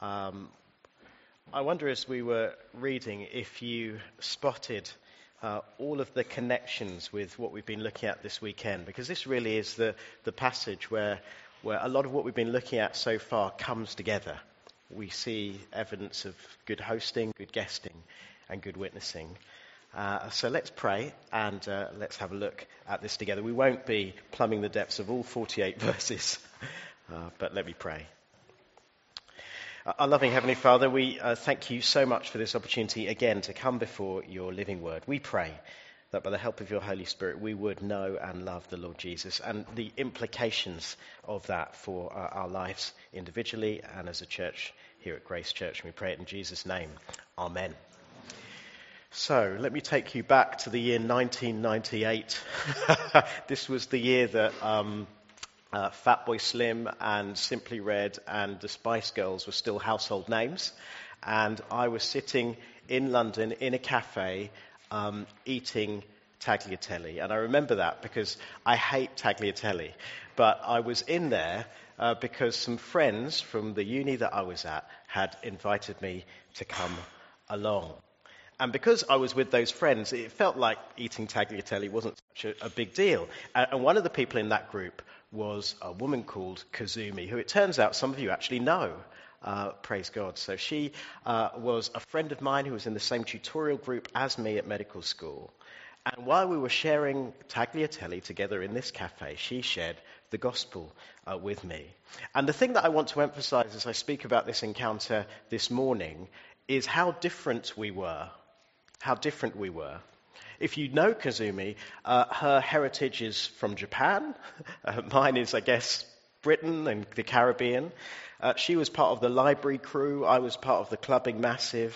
I wonder, as we were reading, if you spotted all of the connections with what we've been looking at this weekend, because this really is the passage where a lot of what we've been looking at so far comes together. We see evidence of good hosting, good guesting, and good witnessing. So let's pray and let's have a look at this together. We won't be plumbing the depths of all 48 verses, but let me pray. Our loving Heavenly Father, we thank you so much for this opportunity again to come before your living word. We pray that by the help of your Holy Spirit we would know and love the Lord Jesus and the implications of that for our lives individually and as a church here at Grace Church. And we pray it in Jesus' name. Amen. So let me take you back to the year 1998. This was the year that Fatboy Slim and Simply Red and the Spice Girls were still household names. And I was sitting in London in a cafe eating tagliatelle. And I remember that because I hate tagliatelle. But I was in there because some friends from the uni that I was at had invited me to come along. And because I was with those friends, it felt like eating tagliatelle wasn't such a big deal. And one of the people in that group was a woman called Kazumi, who it turns out some of you actually know. Praise God. So she was a friend of mine who was in the same tutorial group as me at medical school. And while we were sharing tagliatelle together in this cafe, she shared the gospel with me. And the thing that I want to emphasize as I speak about this encounter this morning is how different we were. How different we were. If you know Kazumi, her heritage is from Japan. Mine is, I guess, Britain and the Caribbean. She was part of the library crew. I was part of the clubbing massive.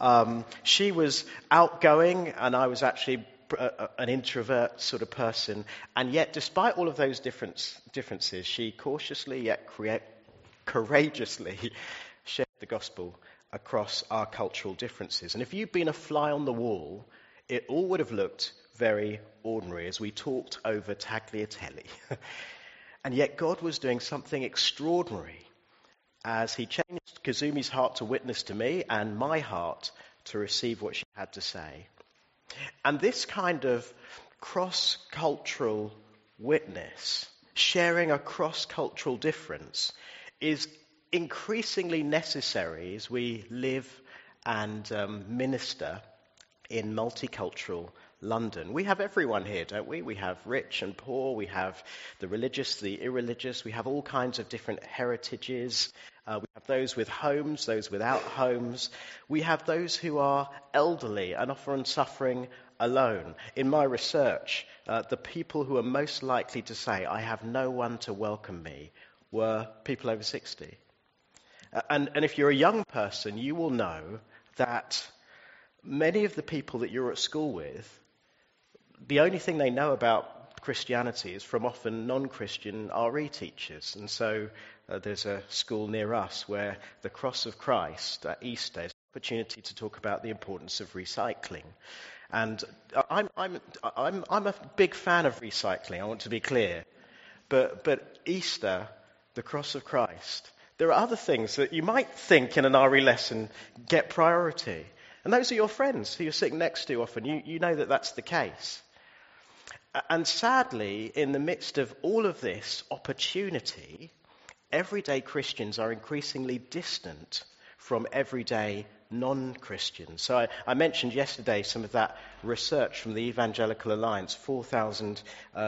She was outgoing, and I was actually an introvert sort of person. And yet, despite all of those differences, she cautiously yet courageously shared the gospel across our cultural differences. And if you've been a fly on the wall, it all would have looked very ordinary as we talked over tagliatelle. And yet God was doing something extraordinary as he changed Kazumi's heart to witness to me and my heart to receive what she had to say. And this kind of cross-cultural witness, sharing a cross-cultural difference, is increasingly necessary as we live and minister in multicultural London. We have everyone here, don't we? We have rich and poor, we have the religious, the irreligious, we have all kinds of different heritages. We have those with homes, those without homes. We have those who are elderly and often suffering alone. In my research, the people who are most likely to say, "I have no one to welcome me," were people over 60. And if you're a young person, you will know that many of the people that you're at school with, the only thing they know about Christianity is from often non-Christian RE teachers. And so there's a school near us where the Cross of Christ at Easter is an opportunity to talk about the importance of recycling. And I'm a big fan of recycling, I want to be clear. But Easter, the Cross of Christ, there are other things that you might think in an RE lesson get priority. And those are your friends who you're sitting next to often. You know that that's the case. And sadly, in the midst of all of this opportunity, everyday Christians are increasingly distant from everyday non-Christians. So I mentioned yesterday some of that research from the Evangelical Alliance. 4,000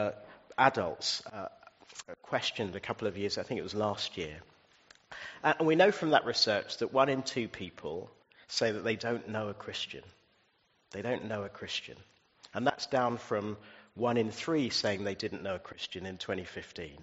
adults questioned a couple of years, I think it was last year. And we know from that research that 1 in 2 people say that they don't know a Christian. They don't know a Christian. And that's down from 1 in 3 saying they didn't know a Christian in 2015.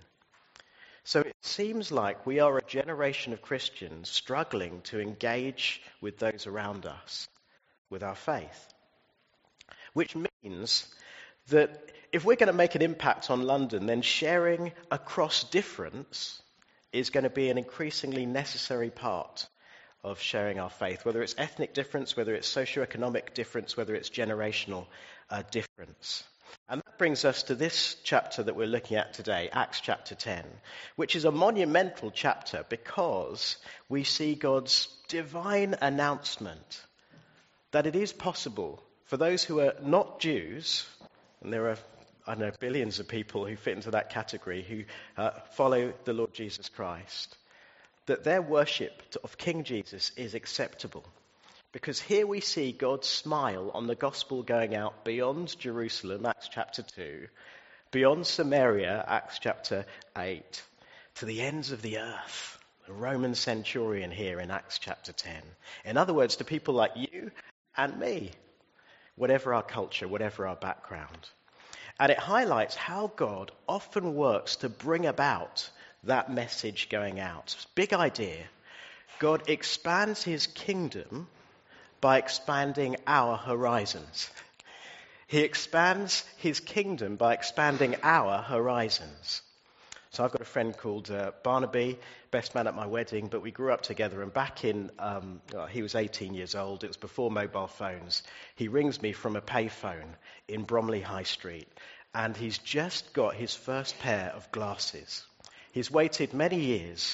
So it seems like we are a generation of Christians struggling to engage with those around us with our faith. Which means that if we're going to make an impact on London, then sharing across difference is going to be an increasingly necessary part of sharing our faith, whether it's ethnic difference, whether it's socioeconomic difference, whether it's generational difference. And that brings us to this chapter that we're looking at today, Acts chapter 10, which is a monumental chapter because we see God's divine announcement that it is possible for those who are not Jews, and there are, I know, billions of people who fit into that category who follow the Lord Jesus Christ, that their worship of King Jesus is acceptable. Because here we see God's smile on the gospel going out beyond Jerusalem, Acts chapter 2, beyond Samaria, Acts chapter 8, to the ends of the earth. The Roman centurion here in Acts chapter 10. In other words, to people like you and me, whatever our culture, whatever our background. And it highlights how God often works to bring about that message going out. Big idea. God expands his kingdom by expanding our horizons. He expands his kingdom by expanding our horizons. So I've got a friend called Barnaby, best man at my wedding, but we grew up together, and back in, he was 18 years old, it was before mobile phones. He rings me from a payphone in Bromley High Street, and he's just got his first pair of glasses. He's waited many years,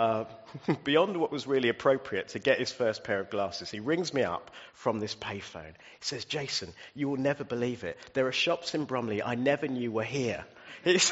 beyond what was really appropriate, to get his first pair of glasses. He rings me up from this payphone. He says, "Jason, you will never believe it. There are shops in Bromley I never knew were here." It's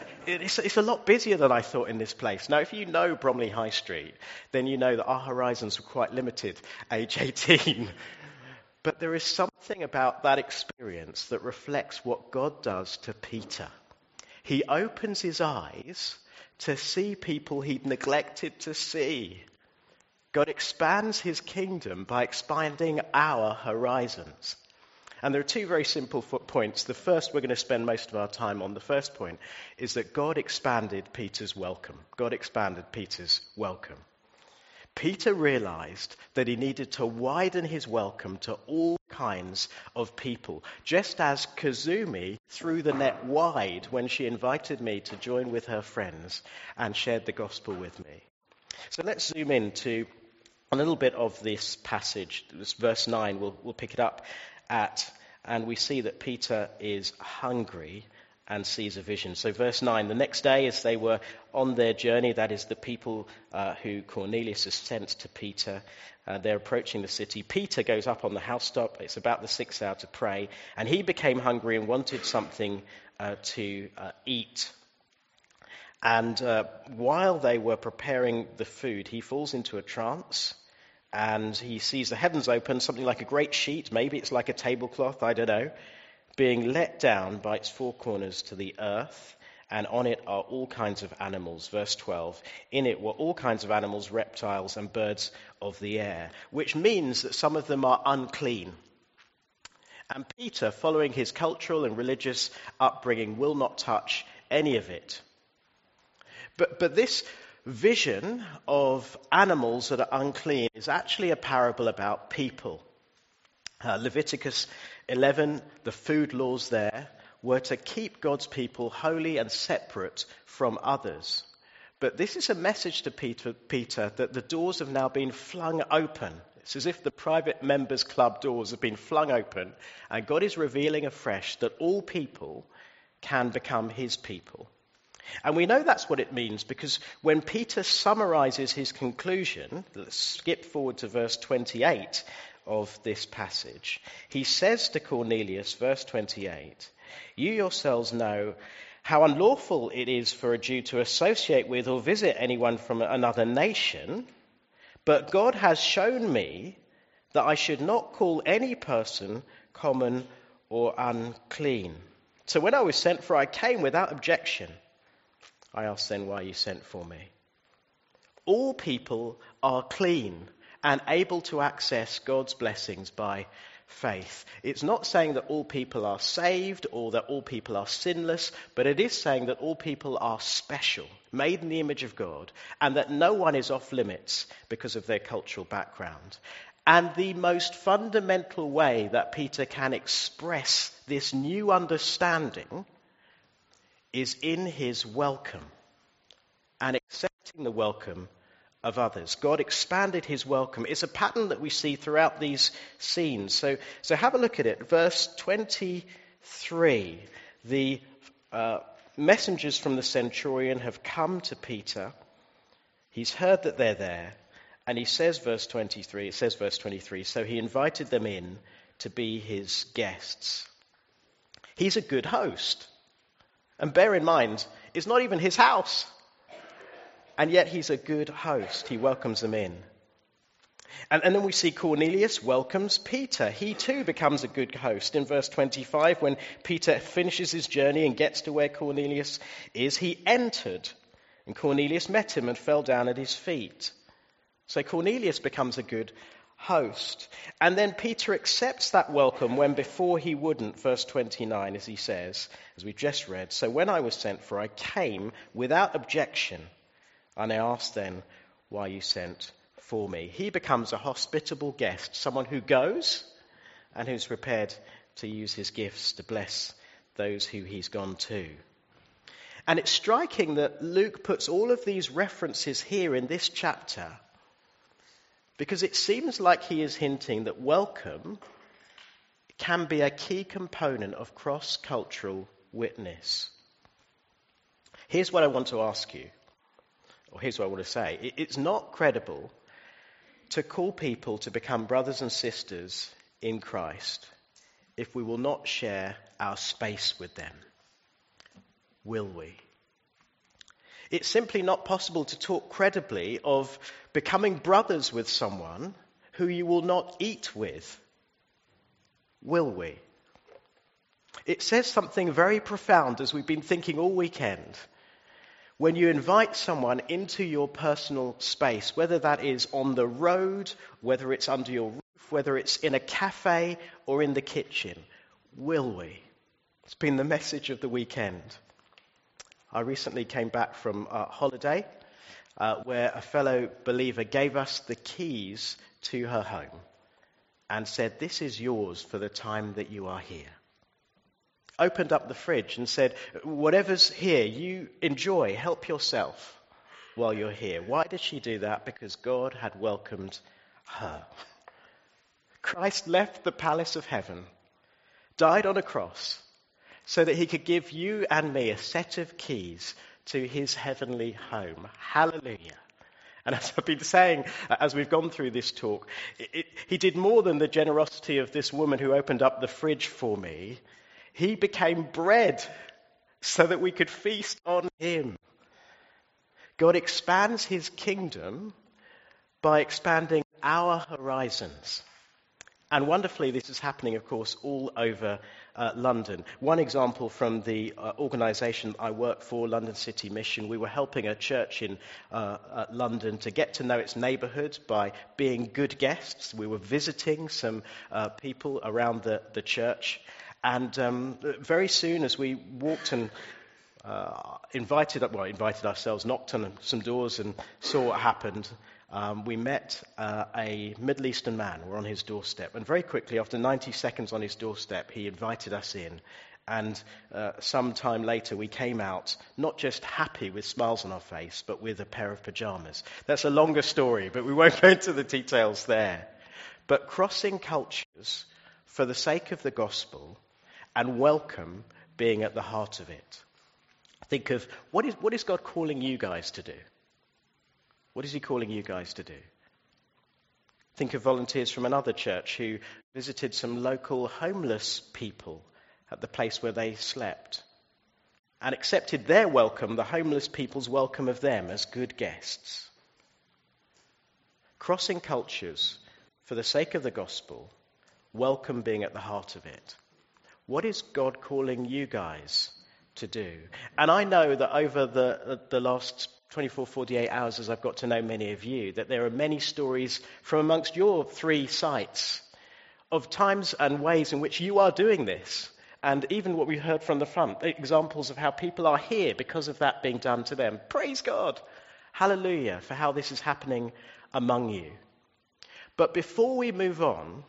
a lot busier than I thought in this place. Now, if you know Bromley High Street, then you know that our horizons were quite limited, age 18. But there is something about that experience that reflects what God does to Peter. He opens his eyes to see people he'd neglected to see. God expands his kingdom by expanding our horizons. And there are two very simple points. The first we're going to spend most of our time on. The first point is that God expanded Peter's welcome. God expanded Peter's welcome. Peter realized that he needed to widen his welcome to all kinds of people, just as Kazumi threw the net wide when she invited me to join with her friends and shared the gospel with me. So let's zoom in to a little bit of this passage. This verse 9, we'll pick it up at, and we see that Peter is hungry and sees a vision. So verse 9, the next day as they were on their journey, that is the people who Cornelius has sent to Peter, they're approaching the city. Peter goes up on the housetop. It's about the 6th hour to pray. And he became hungry and wanted something to eat. And while they were preparing the food, he falls into a trance. And he sees the heavens open, something like a great sheet. Maybe it's like a tablecloth, I don't know, being let down by its four corners to the earth, and on it are all kinds of animals. Verse 12, in it were all kinds of animals, reptiles, and birds of the air, which means that some of them are unclean. And Peter, following his cultural and religious upbringing, will not touch any of it. But this vision of animals that are unclean is actually a parable about people. Leviticus 11, the food laws there were to keep God's people holy and separate from others. But this is a message to Peter that the doors have now been flung open. It's as if the private members club doors have been flung open, and God is revealing afresh that all people can become his people. And we know that's what it means because when Peter summarizes his conclusion, let's skip forward to verse 28 of this passage. He says to Cornelius, verse 28, you yourselves know how unlawful it is for a Jew to associate with or visit anyone from another nation, but God has shown me that I should not call any person common or unclean. So when I was sent for, I came without objection. I asked then why you sent for me. All people are clean and able to access God's blessings by faith. It's not saying that all people are saved or that all people are sinless, but it is saying that all people are special, made in the image of God, and that no one is off limits because of their cultural background. And the most fundamental way that Peter can express this new understanding is in his welcome and accepting the welcome of others. God expanded his welcome. It's a pattern that we see throughout these scenes. So have a look at it. Verse 23 3, the messengers from the centurion have come to Peter. He's heard that they're there. And he says, verse 23, so he invited them in to be his guests. He's a good host. And bear in mind, it's not even his house. And yet he's a good host. He welcomes them in. And then we see Cornelius welcomes Peter. He too becomes a good host. In verse 25, when Peter finishes his journey and gets to where Cornelius is, he entered. And Cornelius met him and fell down at his feet. So Cornelius becomes a good host. And then Peter accepts that welcome when before he wouldn't. Verse 29, as he says, as we just read, so when I was sent for, I came without objection. And I asked then, why you sent for me? He becomes a hospitable guest, someone who goes and who's prepared to use his gifts to bless those who he's gone to. And it's striking that Luke puts all of these references here in this chapter because it seems like he is hinting that welcome can be a key component of cross-cultural witness. Here's what I want to ask you, or here's what I want to say. It's not credible to call people to become brothers and sisters in Christ if we will not share our space with them. Will we? It's simply not possible to talk credibly of becoming brothers with someone who you will not eat with. Will we? It says something very profound, as we've been thinking all weekend. When you invite someone into your personal space, whether that is on the road, whether it's under your roof, whether it's in a cafe or in the kitchen, will we? It's been the message of the weekend. I recently came back from a holiday where a fellow believer gave us the keys to her home and said, this is yours for the time that you are here. Opened up the fridge and said, whatever's here, you enjoy, help yourself while you're here. Why did she do that? Because God had welcomed her. Christ left the palace of heaven, died on a cross, so that he could give you and me a set of keys to his heavenly home. Hallelujah. And as I've been saying, as we've gone through this talk, he did more than the generosity of this woman who opened up the fridge for me. He became bread so that we could feast on him. God expands his kingdom by expanding our horizons. And wonderfully, this is happening, of course, all over London. One example from the organisation I work for, London City Mission, we were helping a church in London to get to know its neighbourhood by being good guests. We were visiting some people around the church. And very soon, as we walked and invited ourselves, knocked on some doors and saw what happened, we met a Middle Eastern man. We're on his doorstep. And very quickly, after 90 seconds on his doorstep, he invited us in. And some time later, we came out not just happy with smiles on our face, but with a pair of pajamas. That's a longer story, but we won't go into the details there. But crossing cultures for the sake of the gospel and welcome being at the heart of it. Think of, what is God calling you guys to do? What is he calling you guys to do? Think of volunteers from another church who visited some local homeless people at the place where they slept and accepted their welcome, the homeless people's welcome of them as good guests. Crossing cultures for the sake of the gospel, welcome being at the heart of it. What is God calling you guys to do? And I know that over the last 24, 48 hours, as I've got to know many of you, that there are many stories from amongst your 3 sites of times and ways in which you are doing this. And even what we heard from the front, examples of how people are here because of that being done to them. Praise God. Hallelujah for how this is happening among you. But before we move on,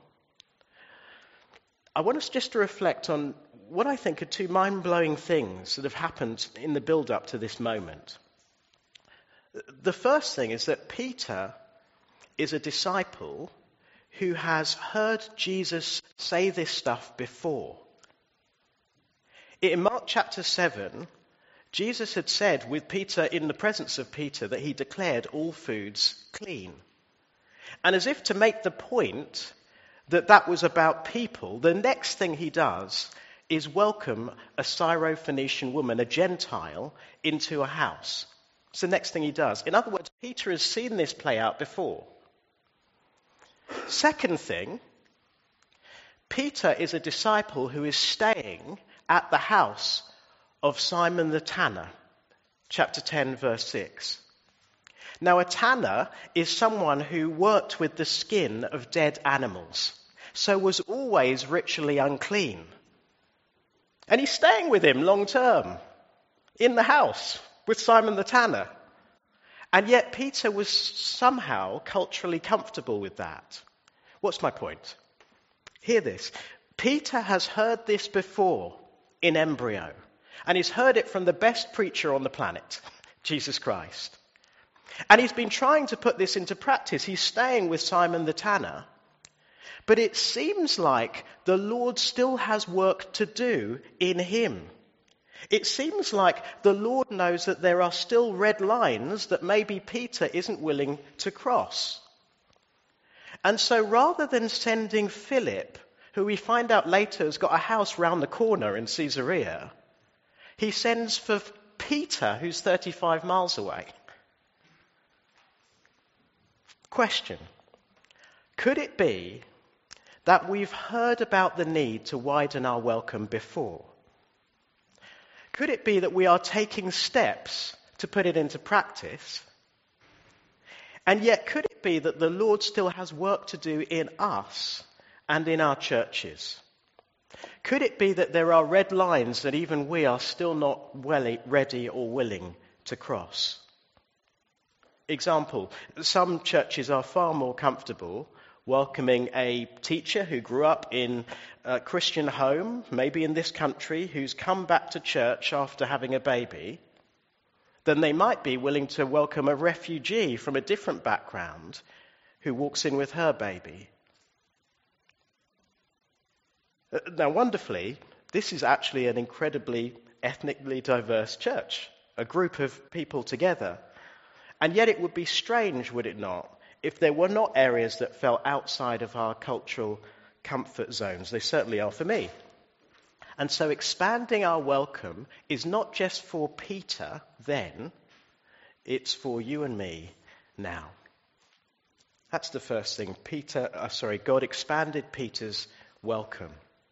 I want us just to reflect on what I think are 2 mind-blowing things that have happened in the build-up to this moment. The first thing is that Peter is a disciple who has heard Jesus say this stuff before. In Mark chapter 7, Jesus had said with Peter, in the presence of Peter, that he declared all foods clean. And as if to make the point that that was about people, the next thing he does is welcome a Syro-Phoenician woman, a Gentile, into a house. It's the next thing he does. In other words, Peter has seen this play out before. Second thing, Peter is a disciple who is staying at the house of Simon the tanner, chapter 10, verse 6. Now, a tanner is someone who worked with the skin of dead animals, so was always ritually unclean. And he's staying with him long term, in the house, with Simon the tanner. And yet Peter was somehow culturally comfortable with that. What's my point? Hear this. Peter has heard this before in embryo, and he's heard it from the best preacher on the planet, Jesus Christ. And he's been trying to put this into practice. He's staying with Simon the tanner. But it seems like the Lord still has work to do in him. It seems like the Lord knows that there are still red lines that maybe Peter isn't willing to cross. And so rather than sending Philip, who we find out later has got a house round the corner in Caesarea, he sends for Peter, who's 35 miles away. Question. Could it be that we've heard about the need to widen our welcome before? Could it be that we are taking steps to put it into practice? And yet, could it be that the Lord still has work to do in us and in our churches? Could it be that there are red lines that even we are still not ready or willing to cross? Example, some churches are far more comfortable welcoming a teacher who grew up in a Christian home, maybe in this country, who's come back to church after having a baby, than they might be willing to welcome a refugee from a different background who walks in with her baby. Now, wonderfully, this is actually an incredibly ethnically diverse church, a group of people together. And yet it would be strange, would it not, if there were not areas that fell outside of our cultural comfort zones. They certainly are for me. And so expanding our welcome is not just for Peter then, it's for you and me now. That's the first thing. God expanded Peter's welcome.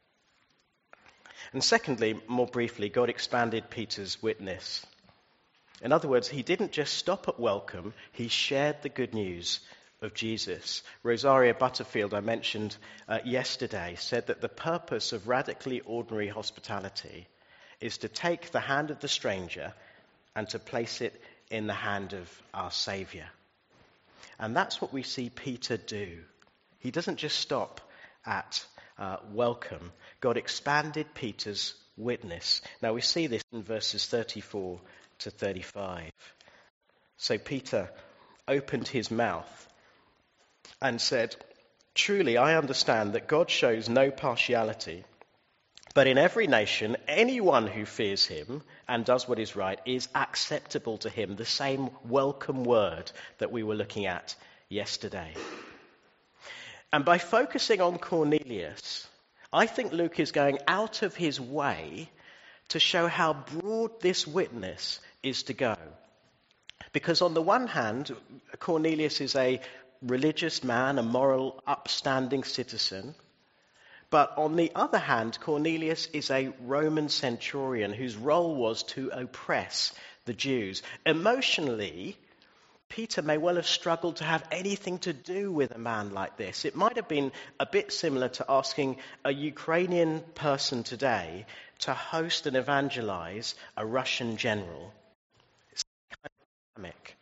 And secondly, more briefly, God expanded Peter's witness. In other words, he didn't just stop at welcome, he shared the good news of Jesus. Rosaria Butterfield, I mentioned yesterday, said that the purpose of radically ordinary hospitality is to take the hand of the stranger and to place it in the hand of our Saviour. And that's what we see Peter do. He doesn't just stop at welcome. God expanded Peter's witness. Now we see this in verses 34 to 35. So Peter opened his mouth and said, "Truly I understand that God shows no partiality, but in every nation anyone who fears him and does what is right is acceptable to him." The same welcome word that we were looking at yesterday. And by focusing on Cornelius, I think Luke is going out of his way to show how broad this witness is to go. Because on the one hand, Cornelius is a religious man, a moral, upstanding citizen. But on the other hand, Cornelius is a Roman centurion whose role was to oppress the Jews. Emotionally, Peter may well have struggled to have anything to do with a man like this. It might have been a bit similar to asking a Ukrainian person today to host and evangelize a Russian general. It's kind of dynamic.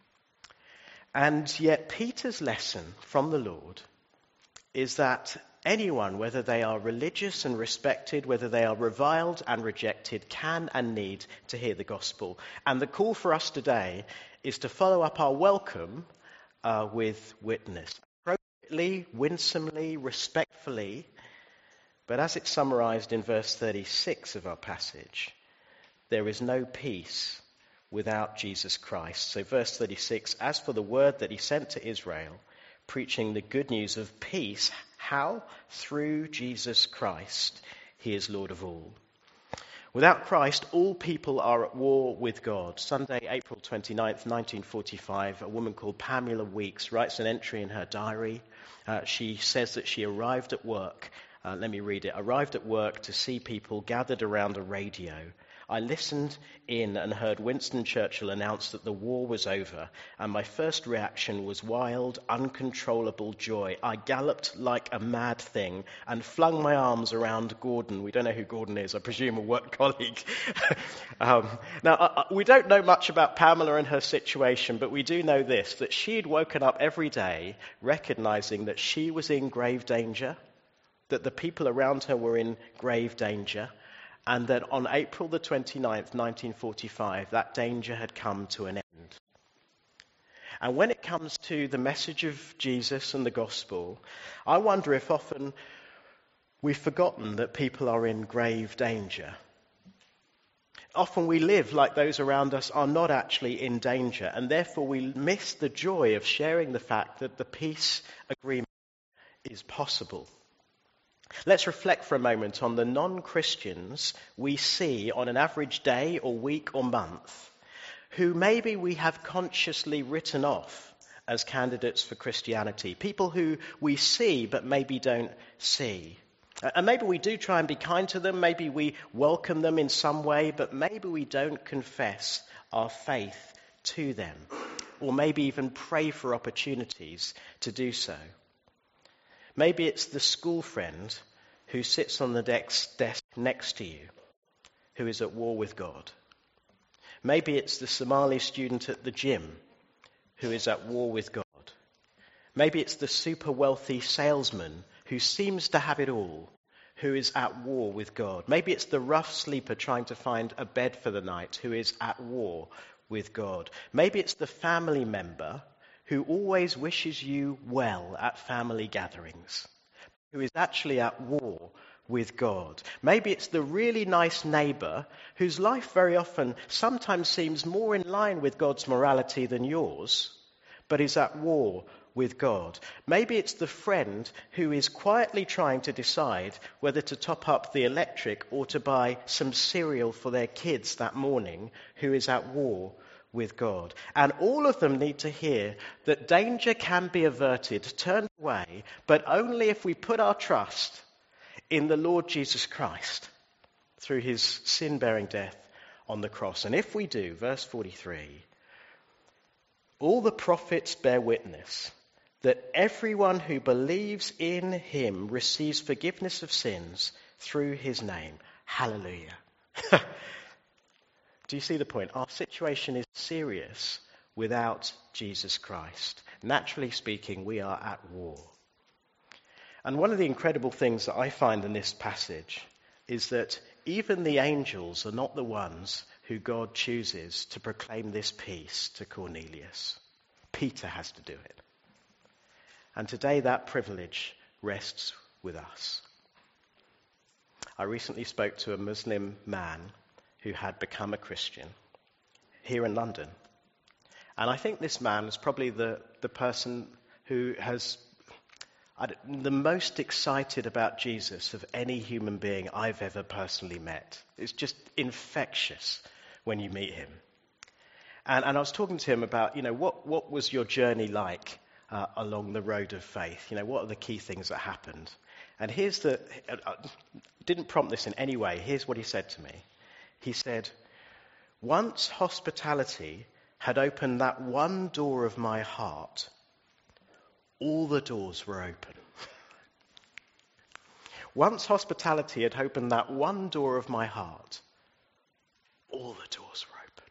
And yet Peter's lesson from the Lord is that anyone, whether they are religious and respected, whether they are reviled and rejected, can and need to hear the gospel. And the call for us today is to follow up our welcome with witness. Appropriately, winsomely, respectfully, But as it's summarized in verse 36 of our passage, there is no peace without Jesus Christ. So verse 36, as for the word that he sent to Israel, preaching the good news of peace, how? Through Jesus Christ, he is Lord of all. Without Christ, all people are at war with God. Sunday, April 29th, 1945, a woman called Pamela Weeks writes an entry in her diary. She says that she arrived at work. Let me read it. Arrived at work to see people gathered around a radio. I listened in and heard Winston Churchill announce that the war was over, and my first reaction was wild, uncontrollable joy. I galloped like a mad thing and flung my arms around Gordon. We don't know who Gordon is, I presume a work colleague. Now, we don't know much about Pamela and her situation, but we do know this, that she'd woken up every day recognizing that she was in grave danger, that the people around her were in grave danger, and that on April the 29th, 1945, that danger had come to an end. And when it comes to the message of Jesus and the gospel, I wonder if often we've forgotten that people are in grave danger. Often we live like those around us are not actually in danger, and therefore we miss the joy of sharing the fact that the peace agreement is possible. Let's reflect for a moment on the non-Christians we see on an average day or week or month, who maybe we have consciously written off as candidates for Christianity, people who we see but maybe don't see. And maybe we do try and be kind to them, maybe we welcome them in some way, but maybe we don't confess our faith to them, or maybe even pray for opportunities to do so. Maybe it's the school friend who sits on the desk next to you, who is at war with God. Maybe it's the Somali student at the gym who is at war with God. Maybe it's the super wealthy salesman who seems to have it all, who is at war with God. Maybe it's the rough sleeper trying to find a bed for the night who is at war with God. Maybe it's the family member who always wishes you well at family gatherings, who is actually at war with God. Maybe it's the really nice neighbor whose life very often sometimes seems more in line with God's morality than yours, but is at war with God. Maybe it's the friend who is quietly trying to decide whether to top up the electric or to buy some cereal for their kids that morning, who is at war with God. And all of them need to hear that danger can be averted, turned away, but only if we put our trust in the Lord Jesus Christ through his sin-bearing death on the cross. And if we do, verse 43, all the prophets bear witness that everyone who believes in him receives forgiveness of sins through his name. Hallelujah. Do you see the point? Our situation is serious without Jesus Christ. Naturally speaking, we are at war. And one of the incredible things that I find in this passage is that even the angels are not the ones who God chooses to proclaim this peace to Cornelius. Peter has to do it. And today that privilege rests with us. I recently spoke to a Muslim man who had become a Christian here in London. And I think this man is probably the person who has the most excited about Jesus of any human being I've ever personally met. It's just infectious when you meet him. And I was talking to him about, what was your journey like along the road of faith? What are the key things that happened? And didn't prompt this in any way. Here's what he said to me. He said, once hospitality had opened that one door of my heart, all the doors were open. Once hospitality had opened that one door of my heart, all the doors were open.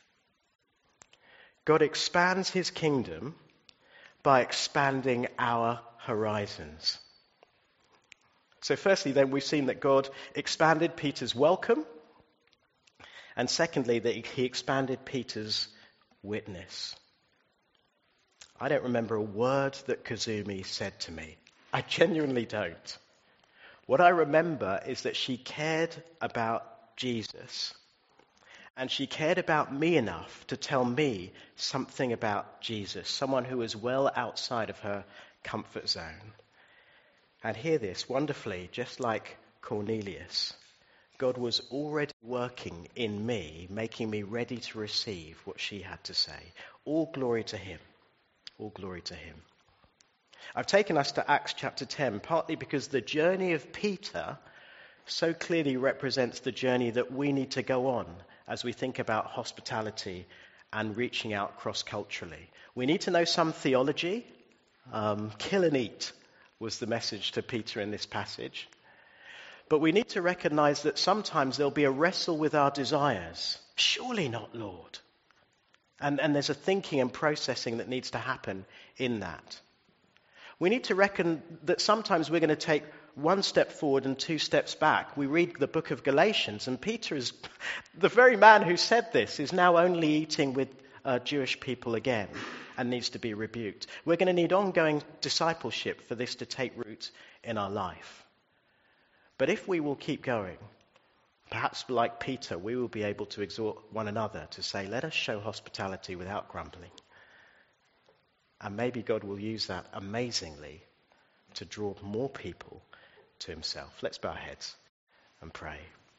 God expands his kingdom by expanding our horizons. So firstly, then, we've seen that God expanded Peter's welcome. And secondly, that he expanded Peter's witness. I don't remember a word that Kazumi said to me. I genuinely don't. What I remember is that she cared about Jesus, and she cared about me enough to tell me something about Jesus, someone who was well outside of her comfort zone. And hear this, wonderfully, just like Cornelius, God was already working in me, making me ready to receive what she had to say. All glory to him. All glory to him. I've taken us to Acts chapter 10, partly because the journey of Peter so clearly represents the journey that we need to go on as we think about hospitality and reaching out cross-culturally. We need to know some theology. Kill and eat was the message to Peter in this passage. But we need to recognize that sometimes there'll be a wrestle with our desires. Surely not, Lord. And there's a thinking and processing that needs to happen in that. We need to reckon that sometimes we're going to take one step forward and two steps back. We read the book of Galatians, and Peter is the very man who said this is now only eating with Jewish people again and needs to be rebuked. We're going to need ongoing discipleship for this to take root in our life. But if we will keep going, perhaps like Peter, we will be able to exhort one another to say, let us show hospitality without grumbling. And maybe God will use that amazingly to draw more people to himself. Let's bow our heads and pray.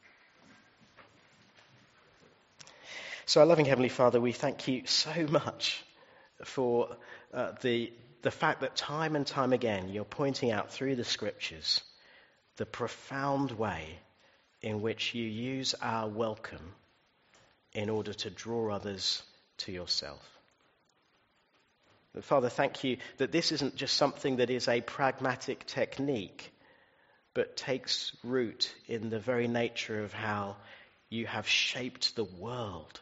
So our loving Heavenly Father, we thank you so much for the fact that time and time again you're pointing out through the scriptures the profound way in which you use our welcome in order to draw others to yourself. But Father, thank you that this isn't just something that is a pragmatic technique, but takes root in the very nature of how you have shaped the world.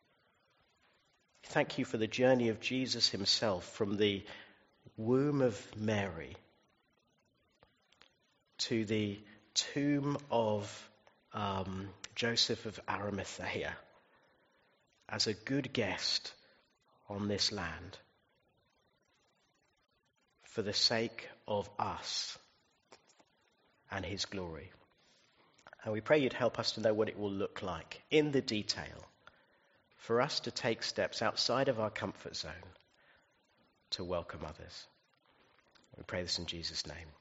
Thank you for the journey of Jesus himself from the womb of Mary to the tomb of Joseph of Arimathea as a good guest on this land for the sake of us and his glory. And we pray you'd help us to know what it will look like in the detail for us to take steps outside of our comfort zone to welcome others. We pray this in Jesus' name.